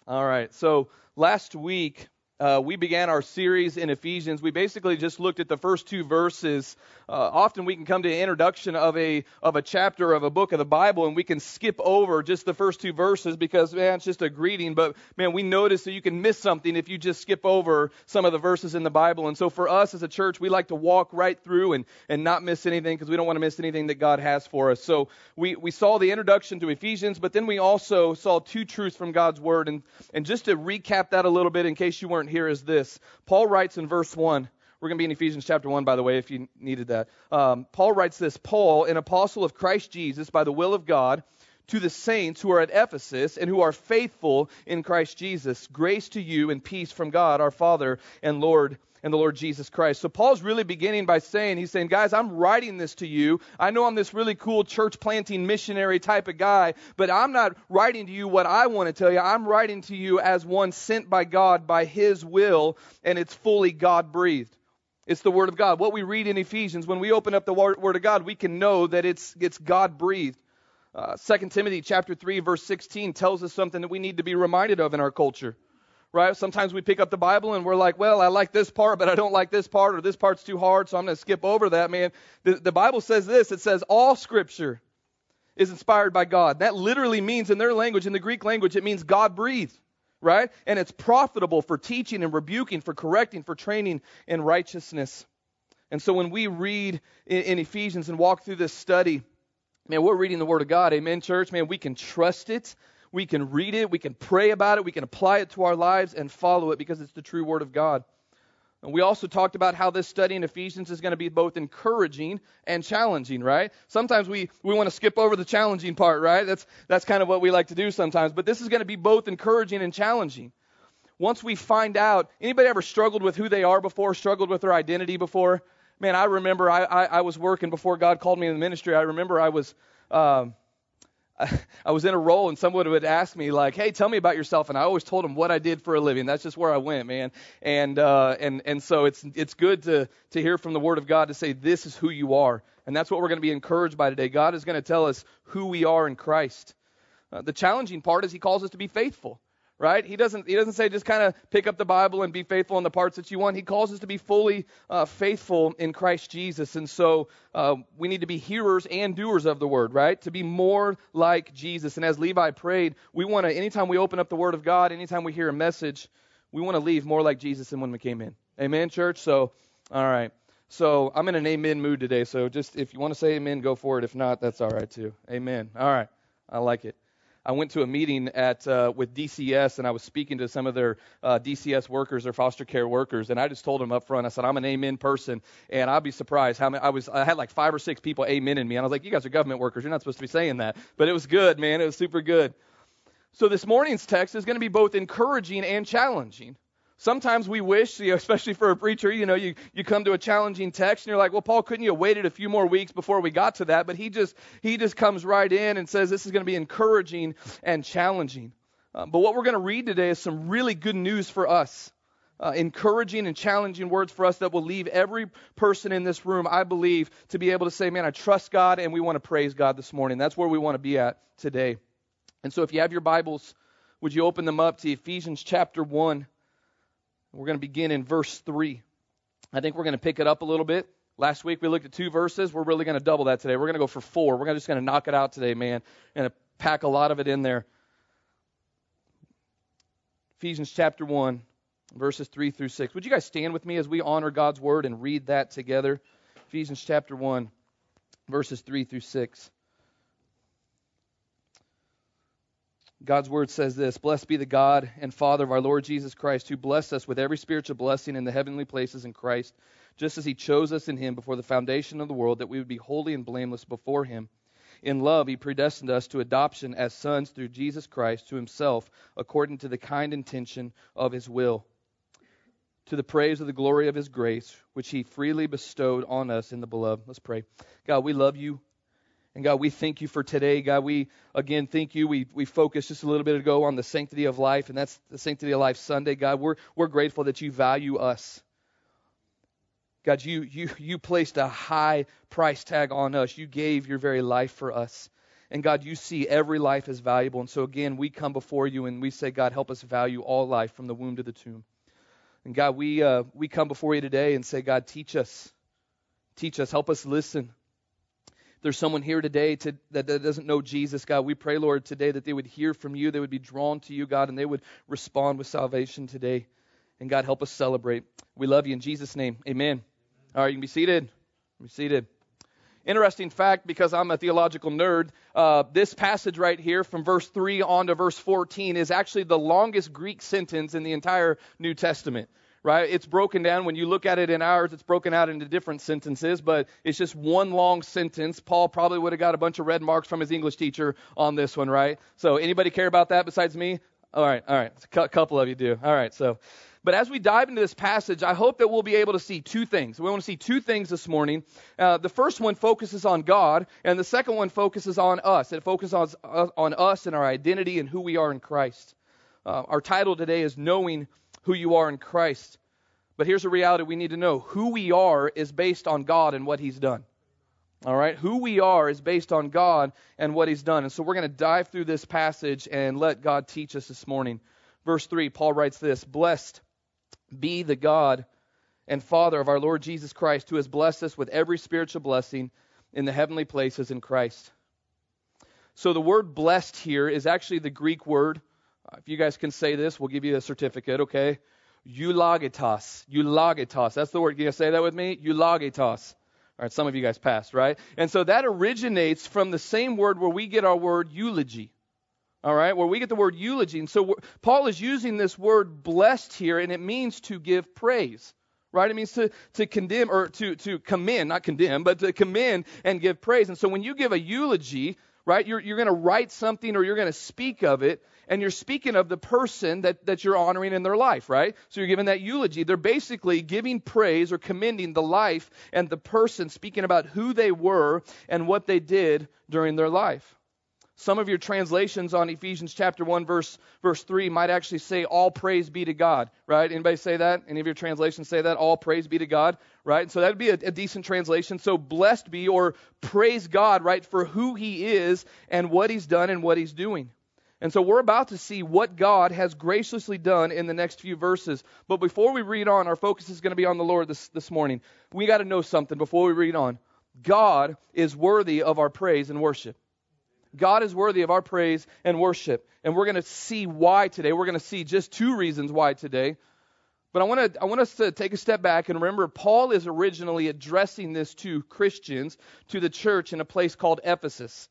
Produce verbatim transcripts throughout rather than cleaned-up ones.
All right. So last week, uh, we began our series in Ephesians. We basically just looked at the first two verses. Uh, often we can come to the introduction of a of a chapter of a book of the Bible, and we can skip over just the first two verses because, man, it's just a greeting. But, man, we notice that you can miss something if you just skip over some of the verses in the Bible. And so for us as a church, we like to walk right through and, and not miss anything because we don't want to miss anything that God has for us. So we, we saw the introduction to Ephesians, but then we also saw two truths from God's Word. And, and just to recap that a little bit in case you weren't here is this. Paul writes in verse one. We're going to be in Ephesians chapter one, by the way, if you needed that. Um, Paul writes this, Paul, an apostle of Christ Jesus by the will of God, to the saints who are at Ephesus and who are faithful in Christ Jesus. Grace to you and peace from God, our Father and Lord and the Lord Jesus Christ. So Paul's really beginning by saying, he's saying, guys, I'm writing this to you. I know I'm this really cool church planting missionary type of guy, but I'm not writing to you what I want to tell you. I'm writing to you as one sent by God by His will, and it's fully God-breathed. It's the Word of God. What we read in Ephesians, when we open up the Word of God, we can know that it's it's God-breathed. Uh, Second Timothy chapter three, verse sixteen tells us something that we need to be reminded of in our culture. Right? Sometimes we pick up the Bible and we're like, well, I like this part, but I don't like this part, or this part's too hard, so I'm going to skip over that, man. The, the Bible says this. It says all Scripture is inspired by God. That literally means in their language, in the Greek language, it means God-breathed. Right? And it's profitable for teaching and rebuking, for correcting, for training in righteousness. And so when we read in, in Ephesians and walk through this study, man, we're reading the Word of God. Amen, church? Man, we can trust it. We can read it. We can pray about it. We can apply it to our lives and follow it because it's the true Word of God. And we also talked about how this study in Ephesians is going to be both encouraging and challenging, right? Sometimes we, we want to skip over the challenging part, right? That's that's kind of what we like to do sometimes. But this is going to be both encouraging and challenging. Once we find out, anybody ever struggled with who they are before, struggled with their identity before? Man, I remember I, I, I was working before God called me in the ministry. I remember I was... Um, I was in a role and someone would ask me like, hey, tell me about yourself. And I always told them what I did for a living. That's just where I went, man. And uh, and and so it's it's good to, to hear from the Word of God to say this is who you are. And that's what we're going to be encouraged by today. God is going to tell us who we are in Christ. Uh, the challenging part is He calls us to be faithful. Right? He doesn't He doesn't say just kind of pick up the Bible and be faithful in the parts that you want. He calls us to be fully uh, faithful in Christ Jesus. And so uh, we need to be hearers and doers of the Word, right? To be more like Jesus. And as Levi prayed, we want to, anytime we open up the Word of God, anytime we hear a message, we want to leave more like Jesus than when we came in. Amen, church? So, all right. So I'm in an amen mood today. So just if you want to say amen, go for it. If not, that's all right too. Amen. All right. I like it. I went to a meeting at uh, with D C S, and I was speaking to some of their uh, D C S workers, their foster care workers, and I just told them up front, I said, I'm an amen person, and I'd be surprised how many, I was, I had like five or six people amening me, and I was like, you guys are government workers, you're not supposed to be saying that, but it was good, man, it was super good. So this morning's text is going to be both encouraging and challenging. Sometimes we wish, you know, especially for a preacher, you know, you, you come to a challenging text and you're like, well, Paul, couldn't you have waited a few more weeks before we got to that? But he just he just comes right in and says this is going to be encouraging and challenging. Uh, but what we're going to read today is some really good news for us. Uh, encouraging and challenging words for us that will leave every person in this room, I believe, to be able to say, man, I trust God and we want to praise God this morning. That's where we want to be at today. And so if you have your Bibles, would you open them up to Ephesians chapter one? We're going to begin in verse three. I think we're going to pick it up a little bit. Last week we looked at two verses. We're really going to double that today. We're going to go for four. We're just going to knock it out today, man. We're going to pack a lot of it in there. Ephesians chapter one, verses three through six. Would you guys stand with me as we honor God's word and read that together? Ephesians chapter one, verses three through six. God's word says this, blessed be the God and Father of our Lord Jesus Christ, who blessed us with every spiritual blessing in the heavenly places in Christ, just as He chose us in Him before the foundation of the world, that we would be holy and blameless before Him. In love, He predestined us to adoption as sons through Jesus Christ to Himself, according to the kind intention of His will, to the praise of the glory of His grace, which He freely bestowed on us in the Beloved. Let's pray. God, we love You. And God, we thank You for today. God, we, again, thank You. We we focused just a little bit ago on the sanctity of life, and that's the Sanctity of Life Sunday. God, we're we're grateful that You value us. God, you you you placed a high price tag on us. You gave Your very life for us. And God, you see every life as valuable. And so again, we come before you and we say, God, help us value all life from the womb to the tomb. And God, we uh, we come before you today and say, God, teach us. Teach us. Help us listen. If there's someone here today to, that, that doesn't know Jesus, God, we pray, Lord, today that they would hear from you. They would be drawn to you, God, and they would respond with salvation today. And God, help us celebrate. We love you in Jesus' name. Amen. All right, you can be seated. Be seated. Interesting fact, because I'm a theological nerd, uh, this passage right here from verse three on to verse fourteen is actually the longest Greek sentence in the entire New Testament, right? It's broken down. When you look at it in ours, it's broken out into different sentences, but it's just one long sentence. Paul probably would have got a bunch of red marks from his English teacher on this one, right? So anybody care about that besides me? All right, all right. A couple of you do. All right, so... But as we dive into this passage, I hope that we'll be able to see two things. We want to see two things this morning. Uh, the first one focuses on God, and the second one focuses on us. It focuses on, on us and our identity and who we are in Christ. Uh, our title today is Knowing Who You Are in Christ. But here's a reality we need to know. Who we are is based on God and what He's done. All right? Who we are is based on God and what He's done. And so we're going to dive through this passage and let God teach us this morning. Verse three, Paul writes this, Blessed be the God and Father of our Lord Jesus Christ, who has blessed us with every spiritual blessing in the heavenly places in Christ. So the word blessed here is actually the Greek word. Uh, if you guys can say this, we'll give you a certificate, okay? Eulogetos. Eulogetos. That's the word. Can you say that with me? Eulogetos. All right, some of you guys passed, right? And so that originates from the same word where we get our word eulogy. All right, where we get the word eulogy. And so Paul is using this word blessed here, and it means to give praise, right? It means to, to condemn, or to, to commend, not condemn, but to commend and give praise. And so when you give a eulogy, right, you're, you're going to write something or you're going to speak of it, and you're speaking of the person that, that you're honoring in their life, right? So you're giving that eulogy. They're basically giving praise or commending the life and the person, speaking about who they were and what they did during their life. Some of your translations on Ephesians chapter one, verse verse three might actually say, all praise be to God, right? Anybody say that? Any of your translations say that? All praise be to God, right? So that would be a, a decent translation. So blessed be, or praise God, right, for who He is and what He's done and what He's doing. And so we're about to see what God has graciously done in the next few verses. But before we read on, our focus is going to be on the Lord this, this morning. We got to know something before we read on. God is worthy of our praise and worship. God is worthy of our praise and worship. And we're going to see why today. We're going to see just two reasons why today. But I want to I want us to take a step back and remember, Paul is originally addressing this to Christians, to the church in a place called Ephesus.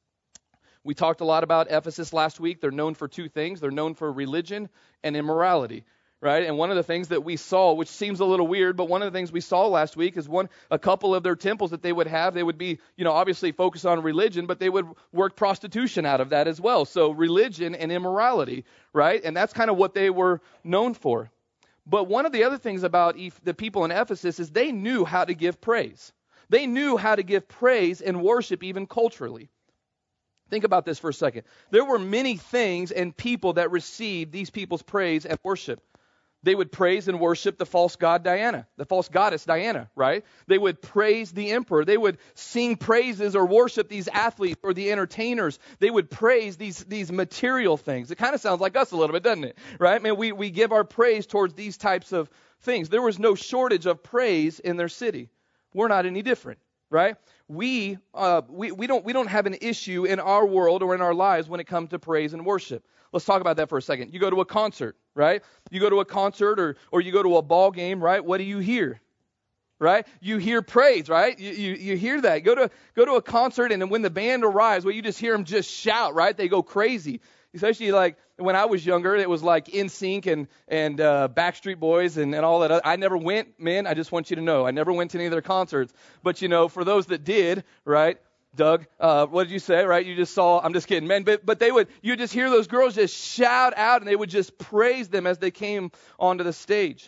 We talked a lot about Ephesus last week. They're known for two things. They're known for religion and immorality. Right? And one of the things that we saw, which seems a little weird, but one of the things we saw last week is one, a couple of their temples that they would have, they would be, you know, obviously focused on religion, but they would work prostitution out of that as well. So religion and immorality, right? And that's kind of what they were known for. But one of the other things about the people in Ephesus is they knew how to give praise. They knew how to give praise and worship even culturally. Think about this for a second. There were many things and people that received these people's praise and worship. They would praise and worship the false god Diana, the false goddess Diana, right? They would praise the emperor. They would sing praises or worship these athletes or the entertainers. They would praise these, these material things. It kind of sounds like us a little bit, doesn't it? Right? I mean, we, we give our praise towards these types of things. There was no shortage of praise in their city. We're not any different, right? We, uh, we, we don't, we don't have an issue in our world or in our lives when it comes to praise and worship. Let's talk about that for a second. You go to a concert, right? You go to a concert or, or you go to a ball game, right? What do you hear? Right? You hear praise, right? You, you, you hear that. Go to, go to a concert, and then when the band arrives, well, you just hear them just shout, right? They go crazy. Especially like when I was younger, it was like N Sync and, and uh, Backstreet Boys and, and all that. I never went, men, I just want you to know, I never went to any of their concerts. But, you know, for those that did, right? Doug, uh, what did you say, right? You just saw, I'm just kidding, man. But, but they would, you just hear those girls just shout out, and they would just praise them as they came onto the stage.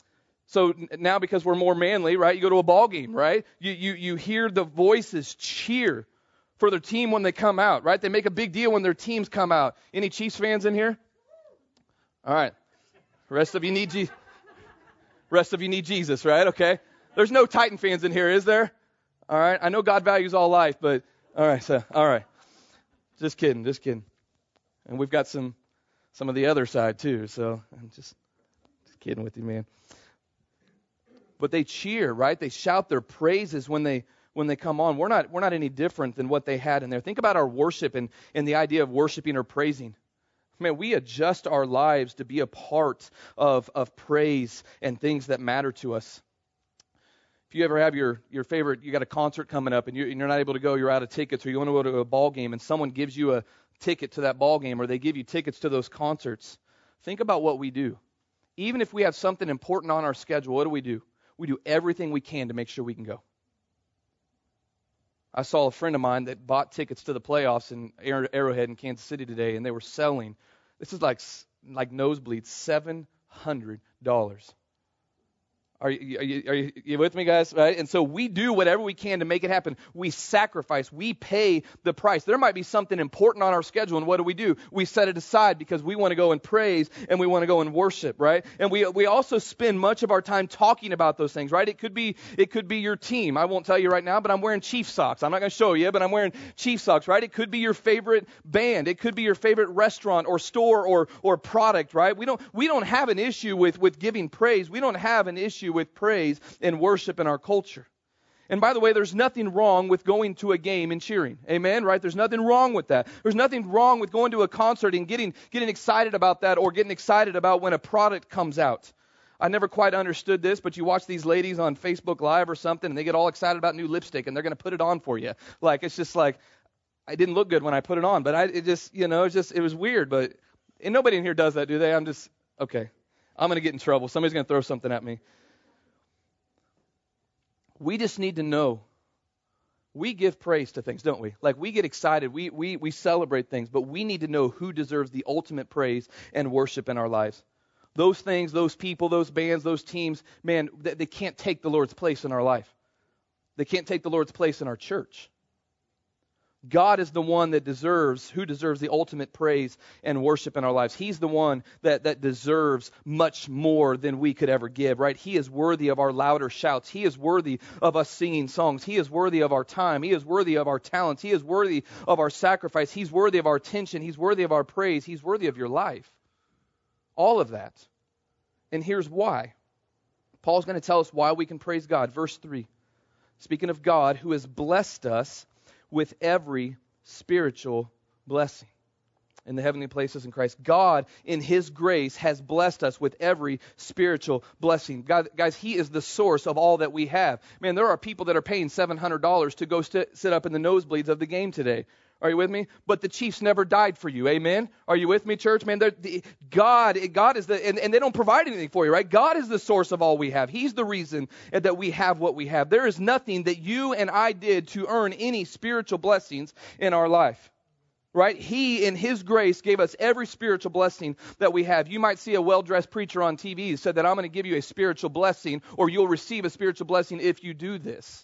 So now, because we're more manly, right? You go to a ball game, right? You, you, you hear the voices cheer for their team when they come out, right? They make a big deal when their teams come out. Any Chiefs fans in here? All right. The rest of you need Je- rest of you need Jesus, right? Okay. There's no Titan fans in here, is there? All right. I know God values all life, but all right. So, all right. Just kidding, just kidding. And we've got some some of the other side too, so I'm just, just kidding with you, man. But they cheer, right? They shout their praises when they when they come on. We're not we're not any different than what they had in there. Think about our worship and, and the idea of worshiping or praising. Man, we adjust our lives to be a part of, of praise and things that matter to us. If you ever have your, your favorite, you got a concert coming up and you're, and you're not able to go, you're out of tickets, or you want to go to a ball game and someone gives you a ticket to that ball game, or they give you tickets to those concerts, think about what we do. Even if we have something important on our schedule, what do we do? We do everything we can to make sure we can go. I saw a friend of mine that bought tickets to the playoffs in Arrowhead in Kansas City today, and they were selling, this is like like nosebleeds, seven hundred dollars. Are you, are, you, are you with me, guys? Right? And so we do whatever we can to make it happen. We sacrifice. We pay the price. There might be something important on our schedule, and what do we do? We set it aside because we want to go and praise and we want to go and worship, right? And we we also spend much of our time talking about those things, right? It could be it could be your team. I won't tell you right now, but I'm wearing Chief socks. I'm not going to show you, but I'm wearing Chief socks, right? It could be your favorite band. It could be your favorite restaurant or store or or product, right? We don't we don't have an issue with with giving praise. We don't have an issue with praise and worship in our culture. And by the way, there's nothing wrong with going to a game and cheering. Amen, right? There's nothing wrong with that. There's nothing wrong with going to a concert and getting getting excited about that, or getting excited about when a product comes out. I never quite understood this, but you watch these ladies on Facebook Live or something, and they get all excited about new lipstick, and they're going to put it on for you. Like, it's just like, I didn't look good when I put it on, but I it just, you know, it's just, it was weird. But and nobody in here does that, do they? I'm just, okay. I'm going to get in trouble. Somebody's going to throw something at me. We just need to know, we give praise to things, don't we? Like, we get excited, we we we celebrate things, but we need to know who deserves the ultimate praise and worship in our lives. Those things, those people, those bands, those teams, man, they, they can't take the Lord's place in our life. They can't take the Lord's place in our church. God is the one that deserves, who deserves the ultimate praise and worship in our lives. He's the one that, that deserves much more than we could ever give, right? He is worthy of our louder shouts. He is worthy of us singing songs. He is worthy of our time. He is worthy of our talents. He is worthy of our sacrifice. He's worthy of our attention. He's worthy of our praise. He's worthy of your life. All of that. And here's why. Paul's going to tell us why we can praise God. Verse three. Speaking of God, who has blessed us with every spiritual blessing in the heavenly places in Christ. God, in His grace, has blessed us with every spiritual blessing. God, guys, He is the source of all that we have. Man, there are people that are paying seven hundred dollars to go st- sit up in the nosebleeds of the game today. Are you with me? But the Chiefs never died for you. Amen? Are you with me, church? Man, the, God, God is the, and, and they don't provide anything for you, right? God is the source of all we have. He's the reason that we have what we have. There is nothing that you and I did to earn any spiritual blessings in our life. Right? He, in His grace, gave us every spiritual blessing that we have. You might see a well-dressed preacher on T V who said that I'm going to give you a spiritual blessing, or you'll receive a spiritual blessing if you do this.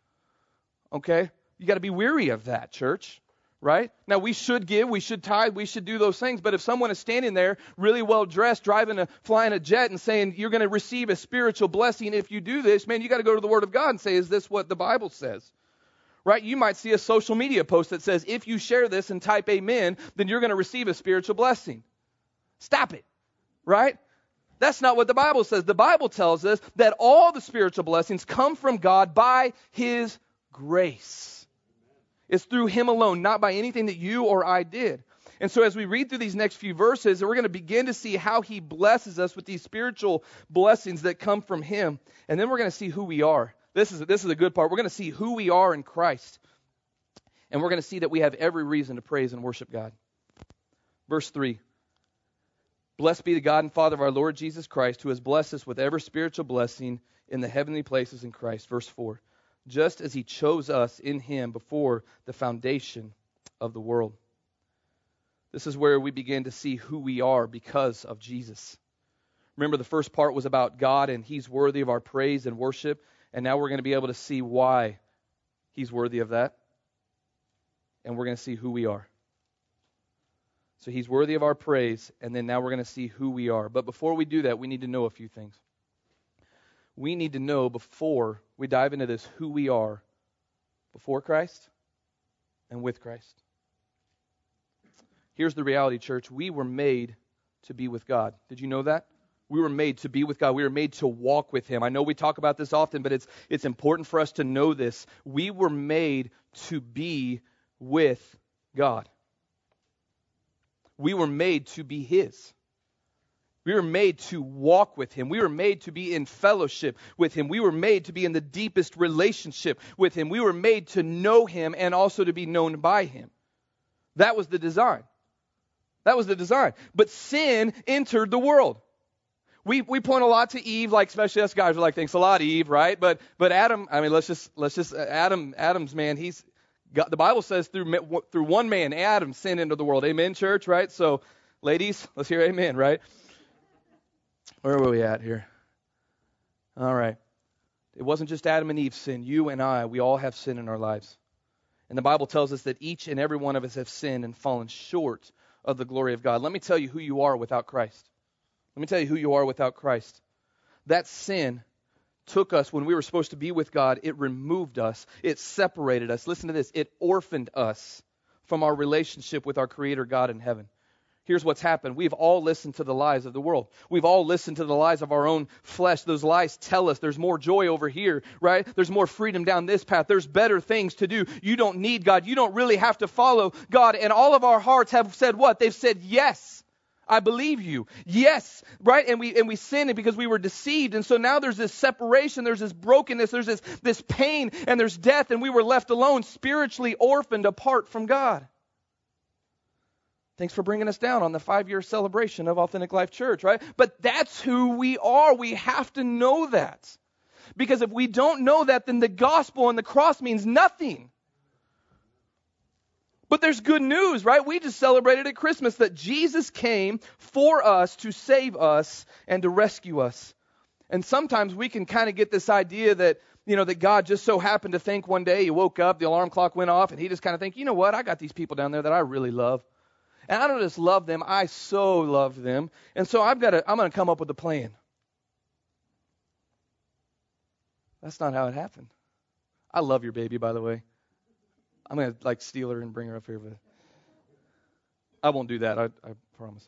Okay? You got to be weary of that, church. Right? Now, we should give, we should tithe, we should do those things. But if someone is standing there really well dressed, driving a, flying a jet and saying you're going to receive a spiritual blessing if you do this, man, you got to go to the Word of God and say, is this what the Bible says? Right? You might see a social media post that says, if you share this and type amen, then you're going to receive a spiritual blessing. Stop it. Right? That's not what the Bible says. The Bible tells us that all the spiritual blessings come from God by His grace. It's through Him alone, not by anything that you or I did. And so as we read through these next few verses, we're going to begin to see how He blesses us with these spiritual blessings that come from Him. And then we're going to see who we are. This is, this is a good part. We're going to see who we are in Christ. And we're going to see that we have every reason to praise and worship God. Verse three. Blessed be the God and Father of our Lord Jesus Christ, who has blessed us with every spiritual blessing in the heavenly places in Christ. Verse four. Just as He chose us in Him before the foundation of the world. This is where we begin to see who we are because of Jesus. Remember, the first part was about God and He's worthy of our praise and worship. And now we're going to be able to see why He's worthy of that. And we're going to see who we are. So He's worthy of our praise, and then now we're going to see who we are. But before we do that, we need to know a few things. We need to know before we dive into this who we are before Christ and with Christ. Here's the reality, church. We were made to be with God. Did you know that? We were made to be with God. We were made to walk with Him. I know we talk about this often, but it's it's important for us to know this. We were made to be with God. We were made to be His. We were made to walk with Him. We were made to be in fellowship with Him. We were made to be in the deepest relationship with Him. We were made to know Him and also to be known by Him. That was the design. That was the design. But sin entered the world. We we point a lot to Eve, like especially us guys are like, thanks a lot, Eve, right? But but Adam, I mean, let's just let's just Adam Adam's man, he's got, the Bible says through through one man, Adam, sin into the world. Amen, church, right? So, ladies, let's hear amen, right? Where were we at here? All right. It wasn't just Adam and Eve's sin. You and I, we all have sin in our lives. And the Bible tells us that each and every one of us have sinned and fallen short of the glory of God. Let me tell you who you are without Christ. Let me tell you who you are without Christ. That sin took us when we were supposed to be with God. It removed us. It separated us. Listen to this. It orphaned us from our relationship with our Creator God in heaven. Here's what's happened. We've all listened to the lies of the world. We've all listened to the lies of our own flesh. Those lies tell us there's more joy over here, right? There's more freedom down this path. There's better things to do. You don't need God. You don't really have to follow God. And all of our hearts have said what? They've said, yes, I believe you. Yes, right? And we and we sinned because we were deceived. And so now there's this separation. There's this brokenness. There's this, this pain. And there's death. And we were left alone, spiritually orphaned apart from God. Thanks for bringing us down on the five-year celebration of Authentic Life Church, right? But that's who we are. We have to know that. Because if we don't know that, then the gospel and the cross means nothing. But there's good news, right? We just celebrated at Christmas that Jesus came for us to save us and to rescue us. And sometimes we can kind of get this idea that, you know, that God just so happened to think one day, he woke up, the alarm clock went off, and he just kind of think, you know what, I got these people down there that I really love. And I don't just love them, I so love them. And so I've got to, I'm going to come up with a plan. That's not how it happened. I love your baby, by the way. I'm going to like steal her and bring her up here. But I won't do that, I, I promise.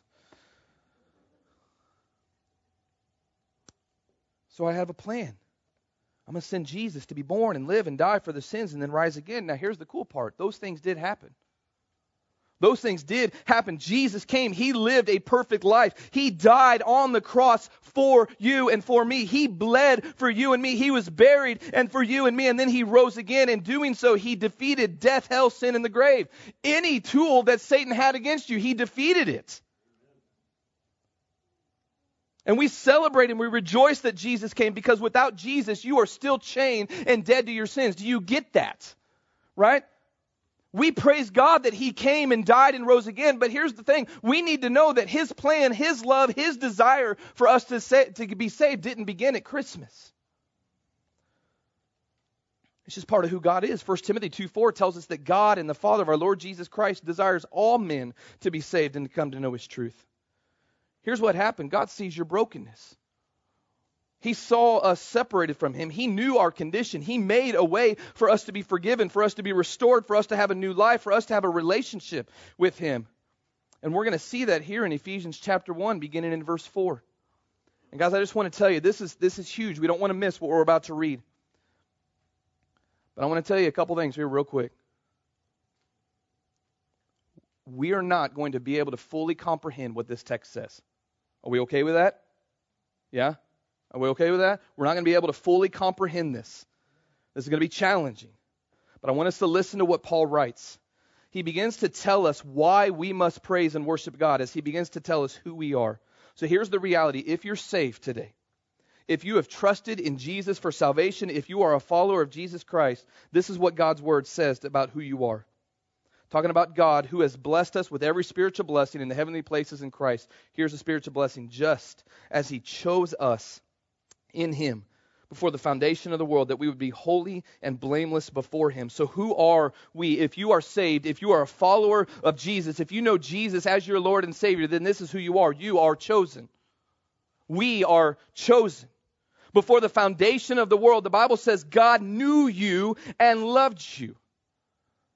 So I have a plan. I'm going to send Jesus to be born and live and die for the sins and then rise again. Now here's the cool part. Those things did happen. Those things did happen. Jesus came. He lived a perfect life. He died on the cross for you and for me. He bled for you and me. He was buried and for you and me. And then he rose again. In doing so, he defeated death, hell, sin, and the grave. Any tool that Satan had against you, he defeated it. And we celebrate and we rejoice that Jesus came because without Jesus, you are still chained and dead to your sins. Do you get that? Right? We praise God that he came and died and rose again, but here's the thing. We need to know that his plan, his love, his desire for us to, say, to be saved didn't begin at Christmas. It's just part of who God is. First Timothy two four tells us that God and the Father of our Lord Jesus Christ desires all men to be saved and to come to know his truth. Here's what happened. God sees your brokenness. He saw us separated from him. He knew our condition. He made a way for us to be forgiven, for us to be restored, for us to have a new life, for us to have a relationship with him. And we're going to see that here in Ephesians chapter one, beginning in verse four. And guys, I just want to tell you, this is this is huge. We don't want to miss what we're about to read. But I want to tell you a couple things here real quick. We are not going to be able to fully comprehend what this text says. Are we okay with that? Yeah? Are we okay with that? We're not going to be able to fully comprehend this. This is going to be challenging. But I want us to listen to what Paul writes. He begins to tell us why we must praise and worship God as he begins to tell us who we are. So here's the reality. If you're saved today, if you have trusted in Jesus for salvation, if you are a follower of Jesus Christ, this is what God's word says about who you are. Talking about God who has blessed us with every spiritual blessing in the heavenly places in Christ. Here's a spiritual blessing. Just as he chose us in him before the foundation of the world, that we would be holy and blameless before him. So who are we? If you are saved, if you are a follower of Jesus, if you know Jesus as your Lord and Savior, then this is who you are. You are chosen. We are chosen. Before the foundation of the world, the Bible says God knew you and loved you.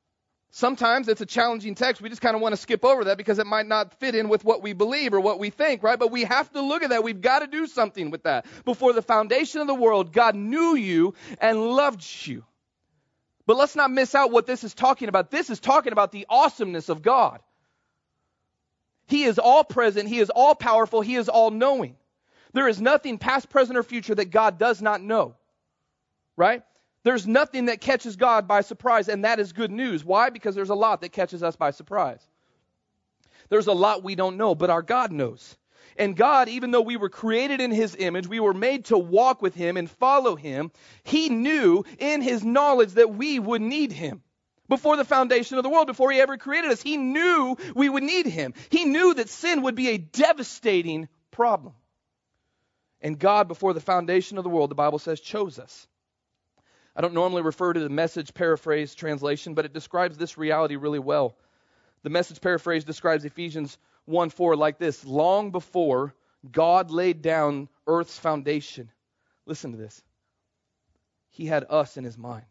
Sometimes it's a challenging text. We just kind of want to skip over that because it might not fit in with what we believe or what we think, right? But we have to look at that. We've got to do something with that. Before the foundation of the world, God knew you and loved you. But let's not miss out what this is talking about. This is talking about the awesomeness of God. He is all present. He is all powerful. He is all knowing. There is nothing past, present, or future that God does not know, right? There's nothing that catches God by surprise, and that is good news. Why? Because there's a lot that catches us by surprise. There's a lot we don't know, but our God knows. And God, even though we were created in His image, we were made to walk with Him and follow Him, He knew in His knowledge that we would need Him. Before the foundation of the world, before He ever created us, He knew we would need Him. He knew that sin would be a devastating problem. And God, before the foundation of the world, the Bible says, chose us. I don't normally refer to the Message paraphrase translation, but it describes this reality really well. The Message paraphrase describes Ephesians one four like this: long before God laid down earth's foundation, listen to this, He had us in His mind,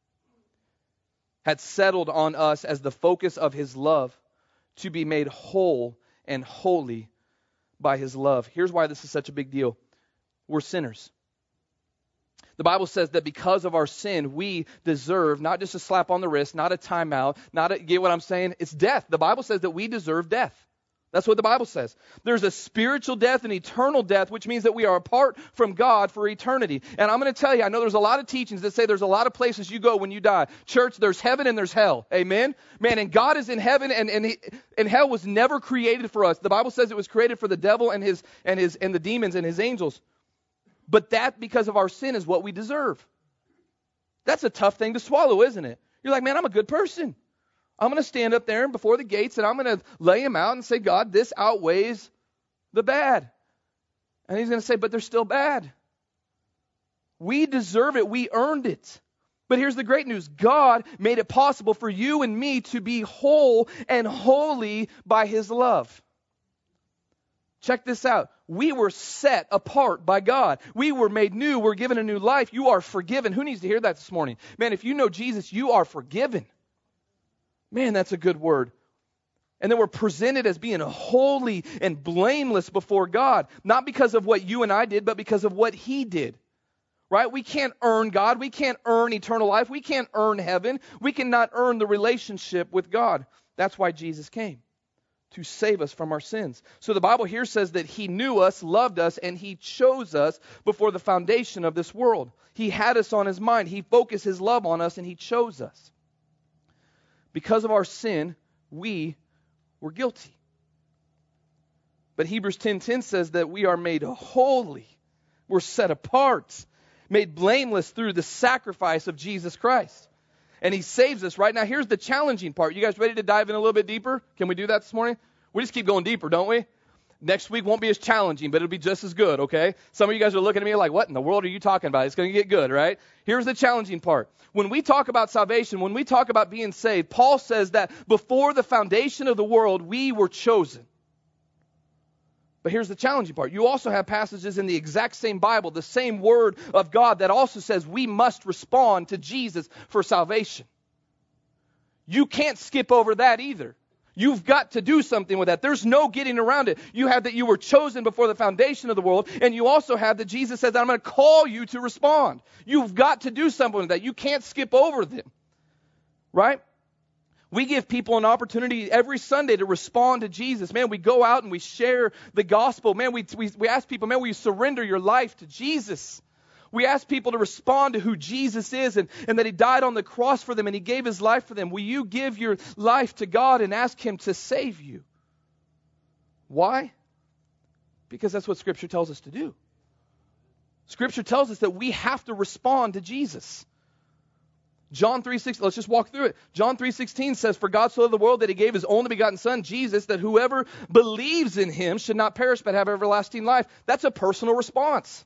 had settled on us as the focus of His love to be made whole and holy by His love. Here's why this is such a big deal. We're sinners. The Bible says that because of our sin, we deserve not just a slap on the wrist, not a timeout, not a, get what I'm saying? It's death. The Bible says that we deserve death. That's what the Bible says. There's a spiritual death and eternal death, which means that we are apart from God for eternity. And I'm going to tell you, I know there's a lot of teachings that say there's a lot of places you go when you die. Church, there's heaven and there's hell. Amen? Man, and God is in heaven, and, and, he, and hell was never created for us. The Bible says it was created for the devil and his and his and the demons and his angels. But that, because of our sin, is what we deserve. That's a tough thing to swallow, isn't it? You're like, man, I'm a good person. I'm going to stand up there before the gates and I'm going to lay Him out and say, God, this outweighs the bad. And He's going to say, but they're still bad. We deserve it. We earned it. But here's the great news. God made it possible for you and me to be whole and holy by His love. Check this out. We were set apart by God. We were made new. We're given a new life. You are forgiven. Who needs to hear that this morning? Man, if you know Jesus, you are forgiven. Man, that's a good word. And then we're presented as being holy and blameless before God. Not because of what you and I did, but because of what He did. Right? We can't earn God. We can't earn eternal life. We can't earn heaven. We cannot earn the relationship with God. That's why Jesus came. To save us from our sins. So the Bible here says that He knew us, loved us, and He chose us before the foundation of this world. He had us on His mind. He focused His love on us, and He chose us. Because of our sin, we were guilty. But Hebrews ten ten says that we are made holy. We're set apart, made blameless through the sacrifice of Jesus Christ. And He saves us. Right now, here's the challenging part. You guys ready to dive in a little bit deeper? Can we do that this morning? We just keep going deeper, don't we? Next week won't be as challenging, but it'll be just as good, okay? Some of you guys are looking at me like, what in the world are you talking about? It's going to get good, right? Here's the challenging part. When we talk about salvation, when we talk about being saved, Paul says that before the foundation of the world, we were chosen. But here's the challenging part. You also have passages in the exact same Bible, the same Word of God, that also says we must respond to Jesus for salvation. You can't skip over that either. You've got to do something with that. There's no getting around it. You have that you were chosen before the foundation of the world, and you also have that Jesus says, I'm going to call you to respond. You've got to do something with that. You can't skip over them. Right? We give people an opportunity every Sunday to respond to Jesus. Man, we go out and we share the gospel. Man, we, we, we ask people, man, will you surrender your life to Jesus? We ask people to respond to who Jesus is and, and that He died on the cross for them and He gave His life for them. Will you give your life to God and ask Him to save you? Why? Because that's what Scripture tells us to do. Scripture tells us that we have to respond to Jesus. John three sixteen, let's just walk through it. John three sixteen says, for God so loved the world that He gave His only begotten Son, Jesus, that whoever believes in Him should not perish but have everlasting life. That's a personal response.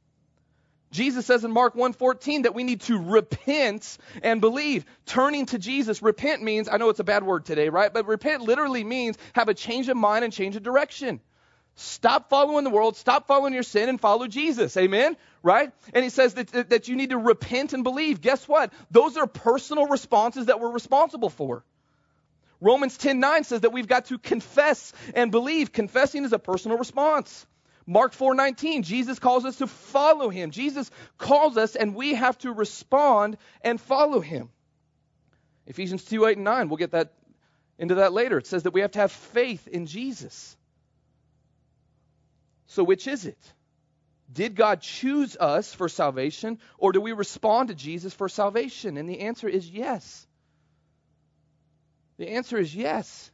Jesus says in Mark one fourteen that we need to repent and believe. Turning to Jesus, repent means, I know it's a bad word today, right? But repent literally means have a change of mind and change of direction. Stop following the world, stop following your sin, and follow Jesus. Amen? Right? And He says that, that you need to repent and believe. Guess what? Those are personal responses that we're responsible for. Romans ten nine says that we've got to confess and believe. Confessing is a personal response. Mark four nineteen, Jesus calls us to follow him. Jesus calls us and we have to respond and follow him. Ephesians two eight and nine, we'll get that into that later. It says that we have to have faith in Jesus. So which is it? Did God choose us for salvation, or do we respond to Jesus for salvation? And the answer is yes. The answer is yes.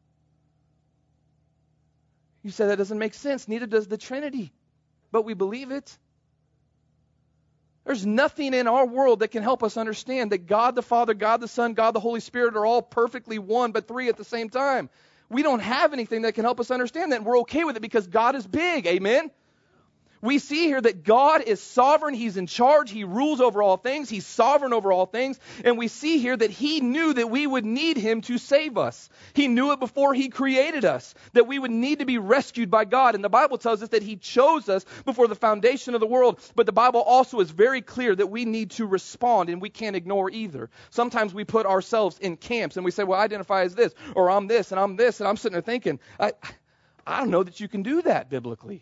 You say that doesn't make sense. Neither does the Trinity. But we believe it. There's nothing in our world that can help us understand that God the Father, God the Son, God the Holy Spirit are all perfectly one, but three at the same time. We don't have anything that can help us understand that, and we're okay with it because God is big. Amen? We see here that God is sovereign. He's in charge. He rules over all things. He's sovereign over all things. And we see here that he knew that we would need him to save us. He knew it before he created us, that we would need to be rescued by God. And the Bible tells us that he chose us before the foundation of the world. But the Bible also is very clear that we need to respond, and we can't ignore either. Sometimes we put ourselves in camps and we say, well, I identify as this, or I'm this, and I'm this. And I'm sitting there thinking, I, I don't know that you can do that biblically.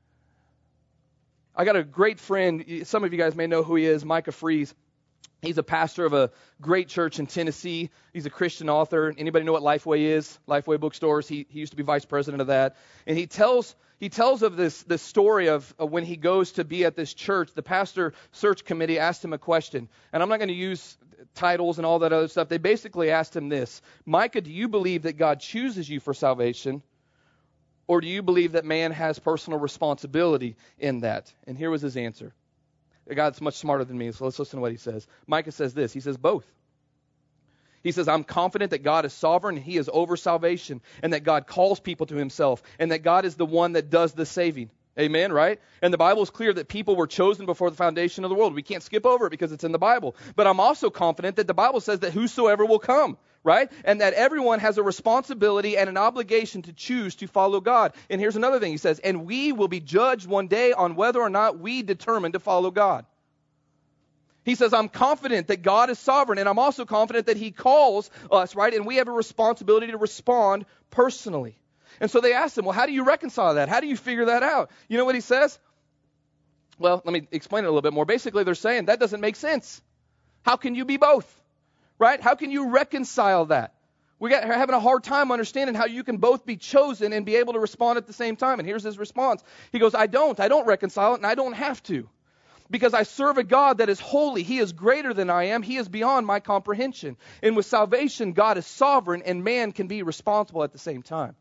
I got a great friend, some of you guys may know who he is, Micah Fries. He's a pastor of a great church in Tennessee. He's a Christian author. Anybody know what Lifeway is? Lifeway bookstores. He he used to be vice president of that. And he tells he tells of this, this story of, of when he goes to be at this church, the pastor search committee asked him a question. And I'm not going to use titles and all that other stuff. They basically asked him this: Micah, do you believe that God chooses you for salvation? Or do you believe that man has personal responsibility in that? And here was his answer. God's much smarter than me, so let's listen to what he says. Micah says this. He says both. He says, I'm confident that God is sovereign and he is over salvation, and that God calls people to himself, and that God is the one that does the saving. Amen, right? And the Bible is clear that people were chosen before the foundation of the world. We can't skip over it because it's in the Bible. But I'm also confident that the Bible says that whosoever will come, right? And that everyone has a responsibility and an obligation to choose to follow God. And here's another thing he says, and we will be judged one day on whether or not we determine to follow God. He says, I'm confident that God is sovereign, and I'm also confident that he calls us, right? And we have a responsibility to respond personally. And so they asked him, well, how do you reconcile that? How do you figure that out? You know what he says? Well, let me explain it a little bit more. Basically, they're saying that doesn't make sense. How can you be both? Right? How can you reconcile that? We got, we're having a hard time understanding how you can both be chosen and be able to respond at the same time. And here's his response. He goes, I don't. I don't reconcile it, and I don't have to. Because I serve a God that is holy. He is greater than I am. He is beyond my comprehension. And with salvation, God is sovereign, and man can be responsible at the same time.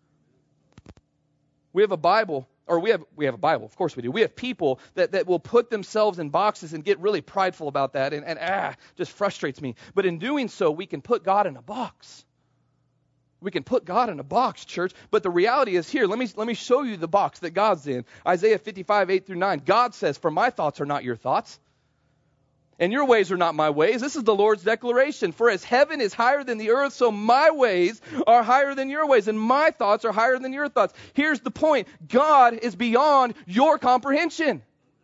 We have a Bible, or we have we have a Bible, of course we do. We have people that, that will put themselves in boxes and get really prideful about that, and, and ah, just frustrates me. But in doing so, we can put God in a box. We can put God in a box, church. But the reality is here, let me let me show you the box that God's in. Isaiah fifty-five, eight through nine. God says, for my thoughts are not your thoughts, and your ways are not my ways. This is the Lord's declaration. For as heaven is higher than the earth, so my ways are higher than your ways, and my thoughts are higher than your thoughts. Here's the point. God is beyond your comprehension.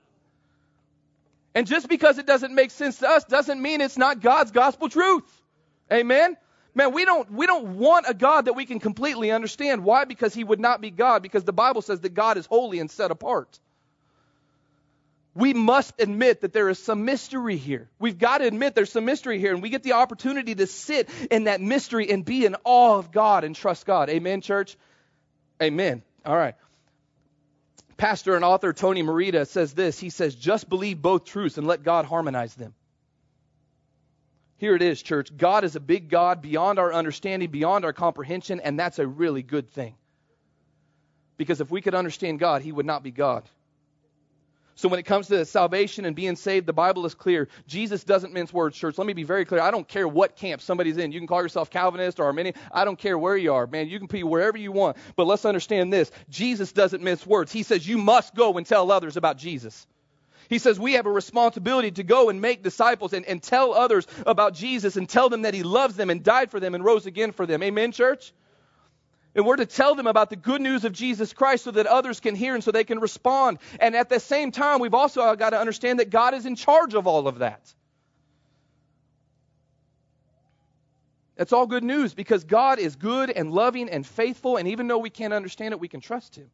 And just because it doesn't make sense to us doesn't mean it's not God's gospel truth. Amen? Man, we don't we don't want a God that we can completely understand. Why? Because he would not be God. Because the Bible says that God is holy and set apart. We must admit that there is some mystery here. We've got to admit there's some mystery here, and we get the opportunity to sit in that mystery and be in awe of God and trust God. Amen, church? Amen. All right. Pastor and author Tony Merida says this. He says, just believe both truths and let God harmonize them. Here it is, church. God is a big God beyond our understanding, beyond our comprehension, and that's a really good thing. Because if we could understand God, he would not be God. So when it comes to salvation and being saved, the Bible is clear. Jesus doesn't mince words, church. Let me be very clear. I don't care what camp somebody's in. You can call yourself Calvinist or Arminian. I don't care where you are. Man, you can be wherever you want. But let's understand this. Jesus doesn't mince words. He says you must go and tell others about Jesus. He says we have a responsibility to go and make disciples and, and tell others about Jesus and tell them that he loves them and died for them and rose again for them. Amen, church? And we're to tell them about the good news of Jesus Christ so that others can hear and so they can respond. And at the same time, we've also got to understand that God is in charge of all of that. That's all good news because God is good and loving and faithful, and even though we can't understand it, we can trust Him.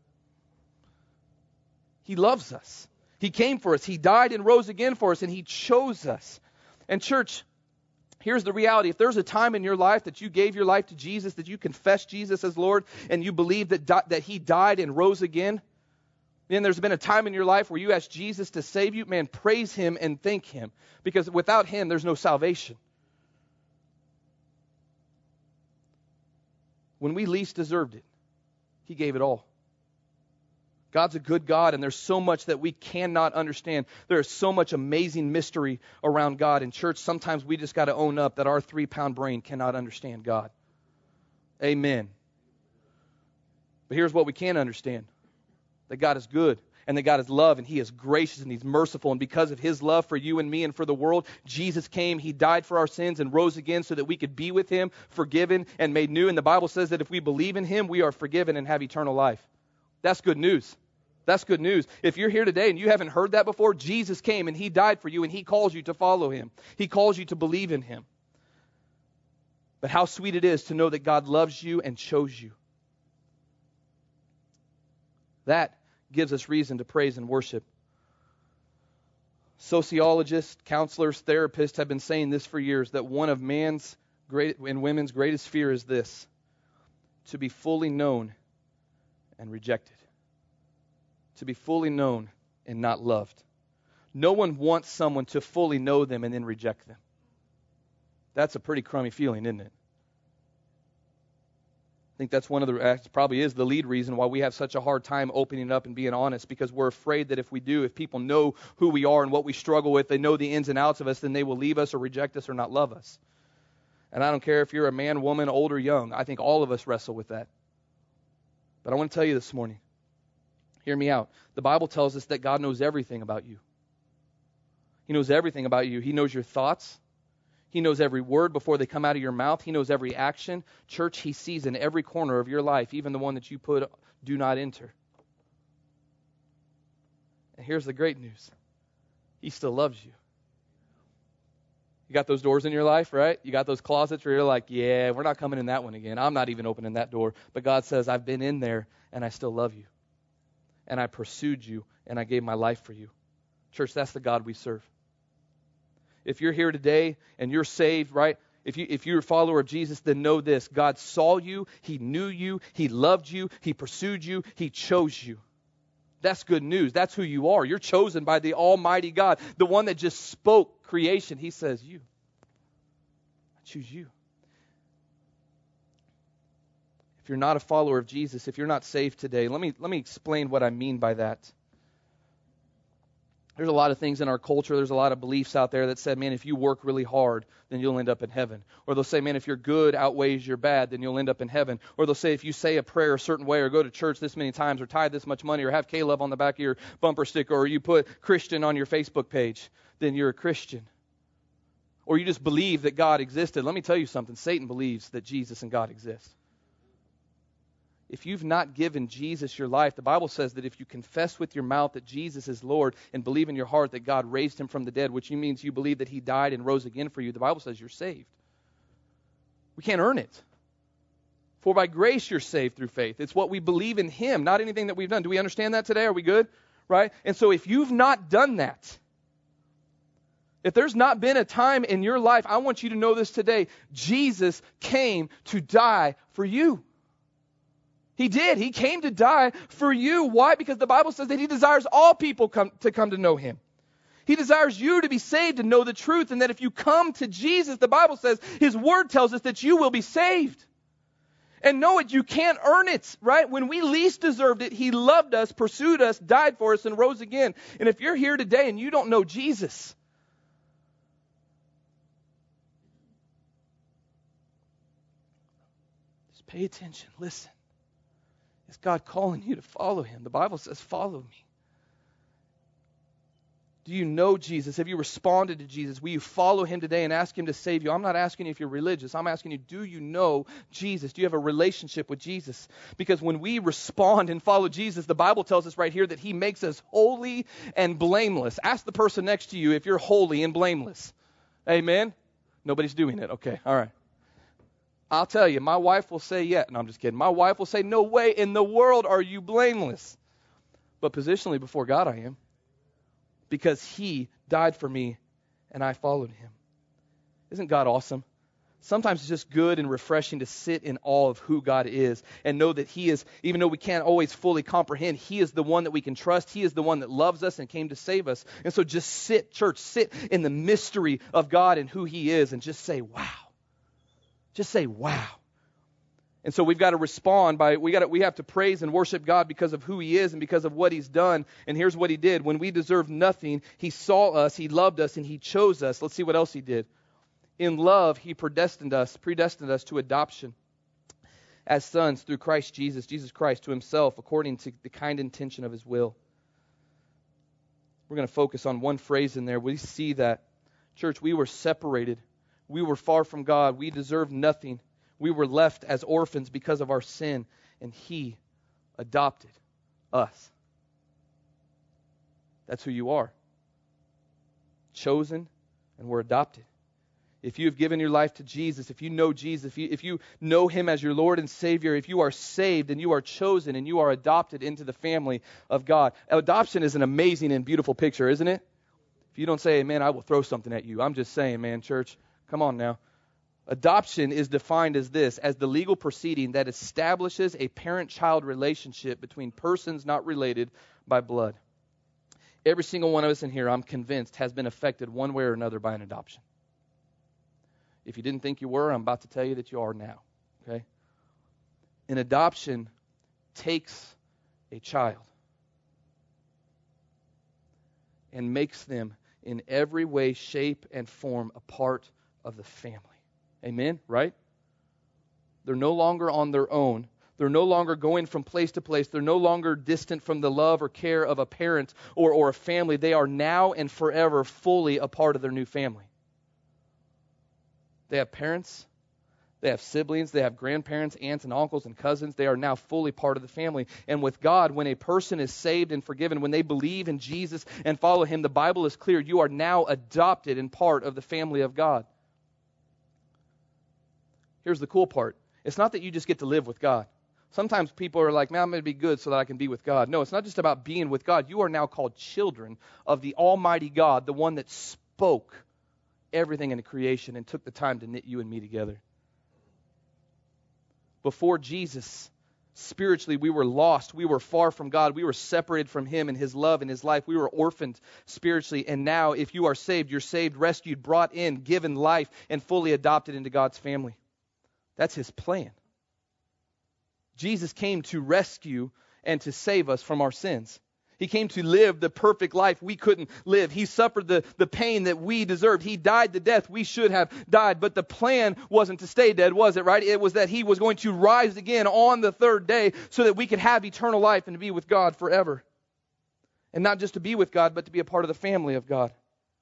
He loves us. He came for us. He died and rose again for us, and He chose us. And church, here's the reality. If there's a time in your life that you gave your life to Jesus, that you confessed Jesus as Lord, and you believe that, di- that He died and rose again, then there's been a time in your life where you asked Jesus to save you, man, praise Him and thank Him. Because without Him, there's no salvation. When we least deserved it, He gave it all. God's a good God, and there's so much that we cannot understand. There is so much amazing mystery around God. In church, sometimes we just got to own up that our three-pound brain cannot understand God. Amen. But here's what we can understand. That God is good, and that God is love, and He is gracious, and He's merciful. And because of His love for you and me and for the world, Jesus came, He died for our sins and rose again so that we could be with Him, forgiven and made new. And the Bible says that if we believe in Him, we are forgiven and have eternal life. That's good news. That's good news. If you're here today and you haven't heard that before, Jesus came and He died for you and He calls you to follow Him. He calls you to believe in Him. But how sweet it is to know that God loves you and chose you. That gives us reason to praise and worship. Sociologists, counselors, therapists have been saying this for years, that one of man's great and women's greatest fear is this: to be fully known and rejected. To be fully known and not loved. No one wants someone to fully know them and then reject them. That's a pretty crummy feeling, isn't it? I think that's one of the, probably is the lead reason why we have such a hard time opening up and being honest, because we're afraid that if we do, if people know who we are and what we struggle with, they know the ins and outs of us, then they will leave us or reject us or not love us. And I don't care if you're a man, woman, old or young. I think all of us wrestle with that. But I want to tell you this morning, hear me out. The Bible tells us that God knows everything about you. He knows everything about you. He knows your thoughts. He knows every word before they come out of your mouth. He knows every action. Church, He sees in every corner of your life, even the one that you put do not enter. And here's the great news. He still loves you. You got those doors in your life, right? You got those closets where you're like, yeah, we're not coming in that one again. I'm not even opening that door. But God says, I've been in there and I still love you. And I pursued you, and I gave my life for you. Church, that's the God we serve. If you're here today and you're saved, right? If, you, if you're a follower of Jesus, then know this. God saw you, He knew you, He loved you, He pursued you, He chose you. That's good news. That's who you are. You're chosen by the Almighty God, the one that just spoke creation. He says, you. I choose you. If you're not a follower of Jesus, if you're not saved today, let me let me explain what I mean by that. There's a lot of things in our culture, there's a lot of beliefs out there that said, man, if you work really hard, then you'll end up in heaven. Or they'll say, man, if your good outweighs your bad, then you'll end up in heaven. Or they'll say, if you say a prayer a certain way, or go to church this many times, or tithe this much money, or have K-Love on the back of your bumper sticker, or you put Christian on your Facebook page, then you're a Christian. Or you just believe that God existed. Let me tell you something. Satan believes that Jesus and God exist. If you've not given Jesus your life, the Bible says that if you confess with your mouth that Jesus is Lord and believe in your heart that God raised Him from the dead, which means you believe that He died and rose again for you, the Bible says you're saved. We can't earn it. For by grace you're saved through faith. It's what we believe in Him, not anything that we've done. Do we understand that today? Are we good? Right? And so if you've not done that, if there's not been a time in your life, I want you to know this today. Jesus came to die for you. He did. He came to die for you. Why? Because the Bible says that He desires all people come, to come to know Him. He desires you to be saved and know the truth, and that if you come to Jesus, the Bible says, His Word tells us that you will be saved. And know it, you can't earn it, right? When we least deserved it, He loved us, pursued us, died for us, and rose again. And if you're here today and you don't know Jesus, just pay attention, listen. Is God calling you to follow Him? The Bible says, follow me. Do you know Jesus? Have you responded to Jesus? Will you follow Him today and ask Him to save you? I'm not asking you if you're religious. I'm asking you, do you know Jesus? Do you have a relationship with Jesus? Because when we respond and follow Jesus, the Bible tells us right here that He makes us holy and blameless. Ask the person next to you if you're holy and blameless. Amen? Nobody's doing it. Okay, all right. I'll tell you, my wife will say, yeah. No, I'm just kidding. My wife will say, no way in the world are you blameless. But positionally before God I am. Because he died for me and I followed him. Isn't God awesome? Sometimes it's just good and refreshing to sit in awe of who God is and know that he is, even though we can't always fully comprehend, he is the one that we can trust. He is the one that loves us and came to save us. And so just sit, church, sit in the mystery of God and who he is and just say, wow. Just say, wow. And so we've got to respond by, we got to, we have to praise and worship God because of who he is and because of what he's done. And here's what he did. When we deserved nothing, he saw us, he loved us, and he chose us. Let's see what else he did. In love, he predestined us, predestined us to adoption as sons through Christ Jesus, Jesus Christ, to himself, according to the kind intention of his will. We're going to focus on one phrase in there. We see that, church, we were separated. We were far from God. We deserved nothing. We were left as orphans because of our sin, and he adopted us. That's who you are. Chosen, and we're adopted. If you have given your life to Jesus, if you know Jesus, if you, if you know him as your Lord and Savior, if you are saved and you are chosen and you are adopted into the family of God. Adoption is an amazing and beautiful picture, isn't it? If you don't say, man, I will throw something at you. I'm just saying, man, church, come on now. Adoption is defined as this, as the legal proceeding that establishes a parent-child relationship between persons not related by blood. Every single one of us in here, I'm convinced, has been affected one way or another by an adoption. If you didn't think you were, I'm about to tell you that you are now. Okay? An adoption takes a child and makes them in every way, shape, and form a part of the family. Amen? Right? They're no longer on their own. They're no longer going from place to place. They're no longer distant from the love or care of a parent or, or a family. They are now and forever fully a part of their new family. They have parents, they have siblings, they have grandparents, aunts and uncles and cousins. They are now fully part of the family. And with God, when a person is saved and forgiven, when they believe in Jesus and follow him, the Bible is clear. You are now adopted and part of the family of God. Here's the cool part. It's not that you just get to live with God. Sometimes people are like, man, I'm going to be good so that I can be with God. No, it's not just about being with God. You are now called children of the Almighty God, the one that spoke everything into creation and took the time to knit you and me together. Before Jesus, spiritually, we were lost. We were far from God. We were separated from him and his love and his life. We were orphaned spiritually. And now, if you are saved, you're saved, rescued, brought in, given life, and fully adopted into God's family. That's his plan. Jesus came to rescue and to save us from our sins. He came to live the perfect life we couldn't live. He suffered the, the pain that we deserved. He died the death we should have died. But the plan wasn't to stay dead, was it, right? It was that he was going to rise again on the third day so that we could have eternal life and to be with God forever. And not just to be with God, but to be a part of the family of God.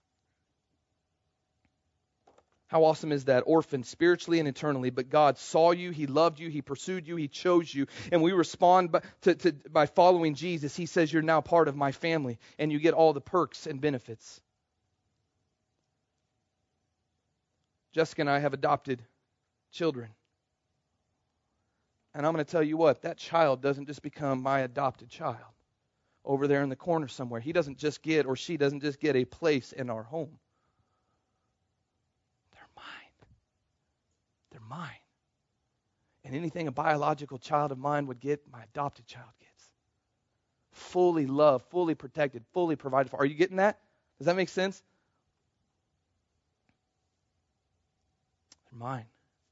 How awesome is that? Orphaned spiritually and eternally, but God saw you, he loved you, he pursued you, he chose you, and we respond by, to, to, by following Jesus. He says, you're now part of my family, and you get all the perks and benefits. Jessica and I have adopted children. And I'm going to tell you what, that child doesn't just become my adopted child over there in the corner somewhere. He doesn't just get, or she doesn't just get a place in our home. They're mine. And anything a biological child of mine would get, my adopted child gets. Fully loved, fully protected, fully provided for. Are you getting that? Does that make sense? They're mine.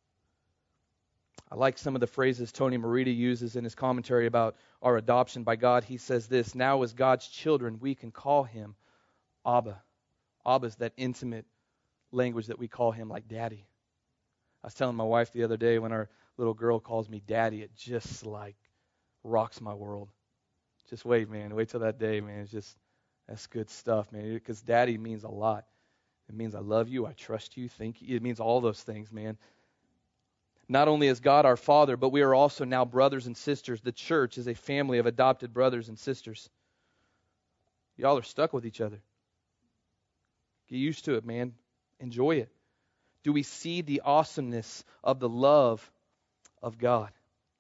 I like some of the phrases Tony Merida uses in his commentary about our adoption by God. He says this, now as God's children, we can call him Abba. Abba is that intimate language that we call him like daddy. I was telling my wife the other day when our little girl calls me daddy, it just like rocks my world. Just wait, man. Wait till that day, man. It's just, that's good stuff, man. Because daddy means a lot. It means I love you, I trust you, think you. It means all those things, man. Not only is God our Father, but we are also now brothers and sisters. The church is a family of adopted brothers and sisters. Y'all are stuck with each other. Get used to it, man. Enjoy it. Do we see the awesomeness of the love of God?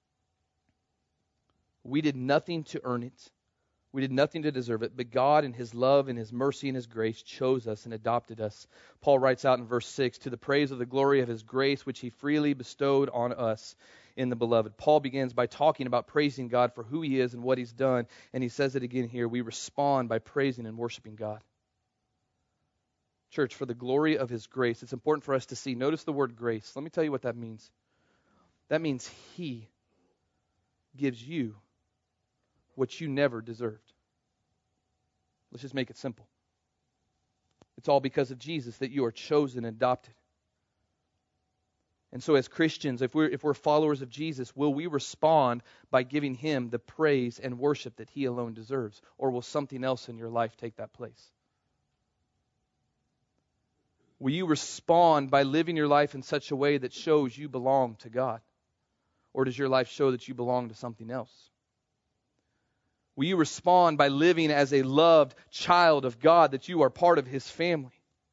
We did nothing to earn it. We did nothing to deserve it, but God in His love and His mercy and His grace chose us and adopted us. Paul writes out in verse six, to the praise of the glory of His grace, which He freely bestowed on us in the Beloved. Paul begins by talking about praising God for who He is and what He's done, and he says it again here. We respond by praising and worshiping God. Church, for the glory of His grace, it's important for us to see. Notice the word grace. Let me tell you what that means. That means He gives you what you never deserved. Let's just make it simple. It's all because of Jesus that you are chosen and adopted. And so as Christians, if we're, if we're followers of Jesus, will we respond by giving Him the praise and worship that He alone deserves? Or will something else in your life take that place? Will you respond by living your life in such a way that shows you belong to God? Or does your life show that you belong to something else? Will you respond by living as a loved child of God, that you are part of His family?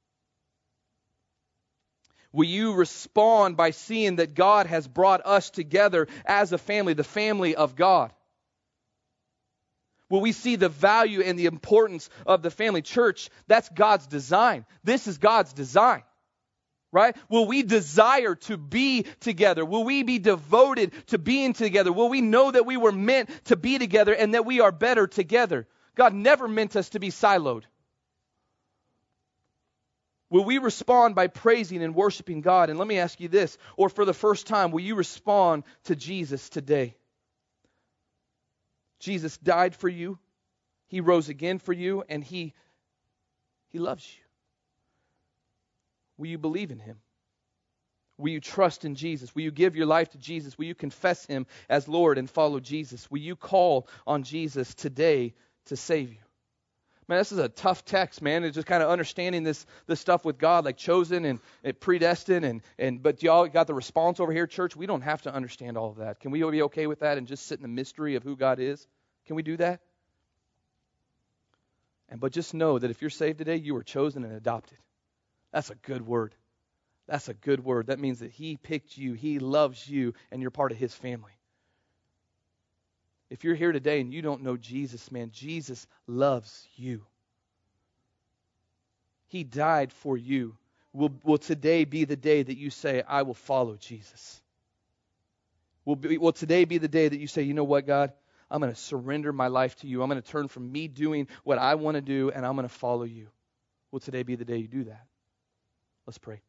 Will you respond by seeing that God has brought us together as a family, the family of God? Will we see the value and the importance of the family? Church, that's God's design. This is God's design. Right? Will we desire to be together? Will we be devoted to being together? Will we know that we were meant to be together and that we are better together? God never meant us to be siloed. Will we respond by praising and worshiping God? And let me ask you this, or for the first time, will you respond to Jesus today? Jesus died for you. He rose again for you, and He, He loves you. Will you believe in Him? Will you trust in Jesus? Will you give your life to Jesus? Will you confess Him as Lord and follow Jesus? Will you call on Jesus today to save you? Man, this is a tough text, man. It's just kind of understanding this, this stuff with God, like chosen and, and predestined. And, and But y'all got the response over here, church. We don't have to understand all of that. Can we be okay with that and just sit in the mystery of who God is? Can we do that? And But just know that if you're saved today, you are chosen and adopted. That's a good word. That's a good word. That means that He picked you, He loves you, and you're part of His family. If you're here today and you don't know Jesus, man, Jesus loves you. He died for you. Will, will today be the day that you say, I will follow Jesus? Will, be, will today be the day that you say, you know what, God? I'm going to surrender my life to you. I'm going to turn from me doing what I want to do, and I'm going to follow you. Will today be the day you do that? Let's pray.